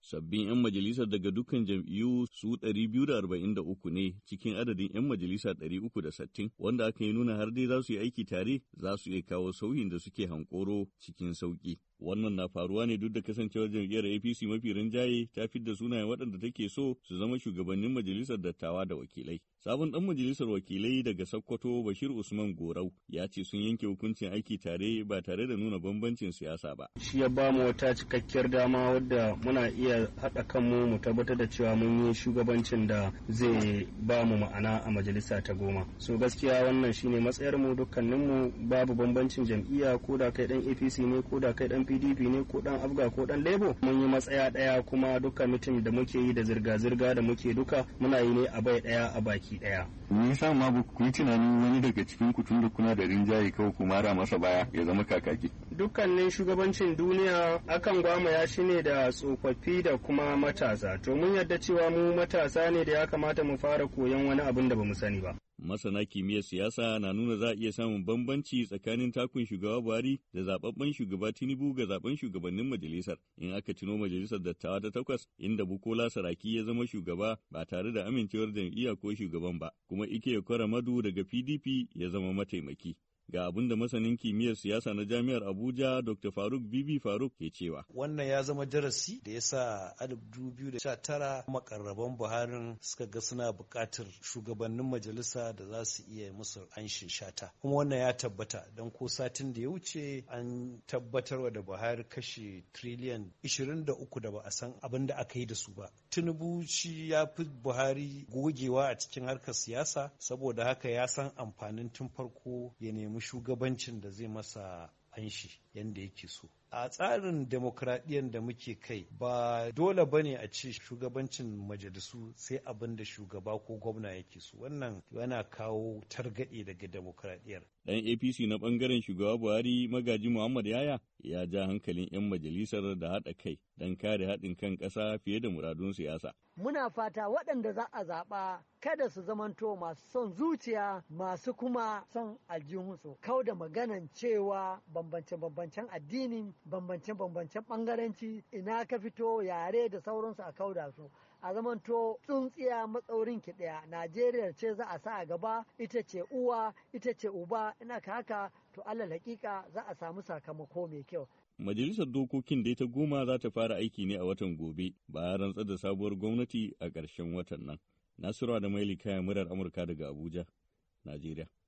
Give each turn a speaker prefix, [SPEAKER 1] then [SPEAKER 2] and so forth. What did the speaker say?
[SPEAKER 1] Sabbin 'yan majalisar daga dukkan jam'iyyu su 243 ne cikin adadin 'yan majalisa 360 wanda aka yi nuna har dai za su yi aiki tare za su iya kawo sauyin da suke hankoro cikin sauki. Wannan na faruwa ne duk da kasancewar jam'iyyar APC mafi rinjaye ta fidda sunayen waɗanda take so su zama shugabannin majalisar dattawa da wakilai. Sabon ɗan majalisar wakilai daga Sokoto Bashir Usman Gorau ya ce sun yanke hukuncin aiki tare ba tare da nuna bambancin siyasa ba.
[SPEAKER 2] Shi ya ba mu wata cikakkiyar dama wadda muna iya haɗa kanmu mu tabbatar da cewa mun yi shugabancin da zai ba mu ma'ana a majalisa ta 10. So gaskiya wannan shine matsayar mu dukkaninmu babu bambancin jam'iyya ko da kai ɗan APC ne ko da kai ɗan PDP ne ko ɗan Abga ko ɗan Labour mun yi matsaya ɗaya kuma duka mitin da muke yi da zirga-zirga da muke duka muna yi ne a bai ɗaya a baki ɗaya.
[SPEAKER 3] Me yasa ma ba ku yi tunanin wani daga cikin ku tun da kuna da rinjaye kawai ku mara masa baya ya zama kakaki?
[SPEAKER 2] Dukkanin shugabancin duniya akan gwamaya shi ne da tsofaffi da kuma matasa. To mun yarda cewa mu matasa ne da ya kamata mu fara koyon wani abin da bamu sani ba.
[SPEAKER 1] Masana kimiyyar siyasa na nuna za a iya samun bambanci tsakanin takun shugaba Buhari da zababben shugaba Tinubu ga zaben shugabannin majalisar in aka tuno majalisar dattawa ta 8 inda Bukola Saraki ya zama shugaba ba tare da amincewar jam'iyya ko shugaban ba kuma Ike Madu daga PDP ya zama mataimaki. Ga abin da masanin kimiyyar siyasa na Jami'ar Abuja Dr. Faruk Bibi Faruk ke cewa.
[SPEAKER 4] Wannan ya zama darasi da ya sa 2019 makarraban Buharin suka ga suna buƙatar shugabannin majalisa da za su iya musu anshin shata. Kuma wannan ya tabbata don ko satin da ya wuce an tabbatarwa da Buhari kashe triliyan 23 da ba a san abin da aka yi da su ba. Tinubu shi ya fi Buhari gogewa a cikin harkar siyasa saboda haka ya san amfanin tun farko ya nemi shugabancin da zai masa anshi yadda yake so. A tsarin demokradiyyar da muke kai ba dole ba ne a ce shugabancin majalisu sai abin da shugaba ko gwamna yake so. Wannan yana kawo targaɗe daga demokradiyyar.
[SPEAKER 1] Ɗan APC na ɓangaren shugaba Buhari Magaji Muhammad Yaya ya ja hankalin 'yan majalisar da haɗa kai don kare haɗin kan ƙasa fiye da muradun siyasa.
[SPEAKER 5] Muna fata waɗanda za a zaɓa kada su zamanto masu son zuciya masu kuma son aljihunsu. Kau da maganan cewa bambance-bambancen addini, bambance-bambancen ɓangaranci, ina ka fito yare da sauransu a kauda su. A zamanto tsuntsiya matsaurin ki ɗaya. Najeriya ce za a sa a gaba, ita ce uwa, ita ce uba, ina ka haka to alal hakika za a samu sakamako mai kyau.
[SPEAKER 1] Majalisar Dokokin dai ta 10 za ta fara aiki ne a watan gobe bayan rantsar da sabuwar gwamnati a ƙarshen watan nan. Nasiru da Maili kayan murar Amurka daga Abuja, Najeriya.